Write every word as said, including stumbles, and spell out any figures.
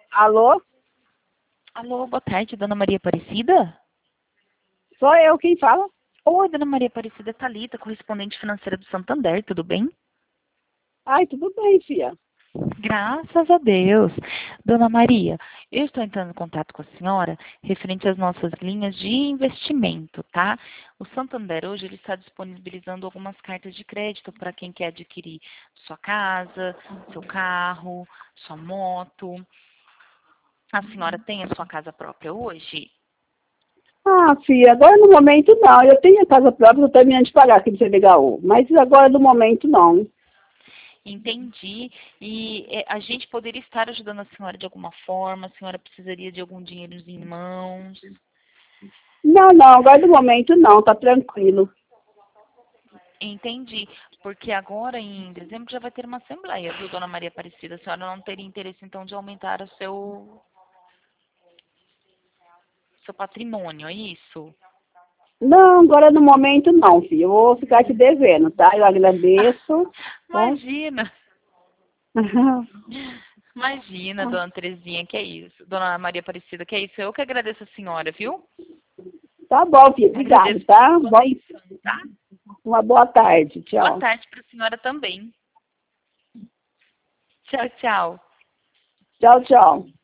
Alô? Alô, boa tarde, Dona Maria Aparecida? Sou eu quem fala? Oi, Dona Maria Aparecida, Thalita, correspondente financeira do Santander, tudo bem? Ai, tudo bem, filha. Graças a Deus. Dona Maria, eu estou entrando em contato com a senhora referente às nossas linhas de investimento, tá? O Santander hoje ele está disponibilizando algumas cartas de crédito para quem quer adquirir sua casa, seu carro, sua moto. A senhora tem a sua casa própria hoje? Ah, filha, agora no momento não. Eu tenho a casa própria, estou terminando de pagar aqui no C D H U. Mas agora no momento não. Entendi. E eh, a gente poderia estar ajudando a senhora de alguma forma? A senhora precisaria de algum dinheiro em mãos? Não, não, agora no momento não, tá tranquilo. Entendi. Porque agora em dezembro já vai ter uma assembleia, viu, Dona Maria Aparecida? A senhora não teria interesse então de aumentar o seu, seu patrimônio, é isso? Não, agora no momento não, filha. Eu vou ficar te devendo, tá? Eu agradeço, tá? Imagina. Imagina, Dona Terezinha, que é isso. Dona Maria Aparecida, que é isso. Eu que agradeço a senhora, viu? Tá bom, filha. Obrigado, Agradeço tá? pela Bom, atenção, tá? uma boa tarde. Boa Tchau. tarde para a senhora também. Tchau, tchau. Tchau, tchau.